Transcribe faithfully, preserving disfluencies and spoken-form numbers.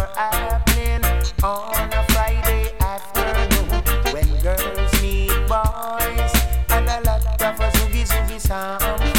happening on a Friday afternoon when girls meet boys and a lot of a zoogie zoogie sound.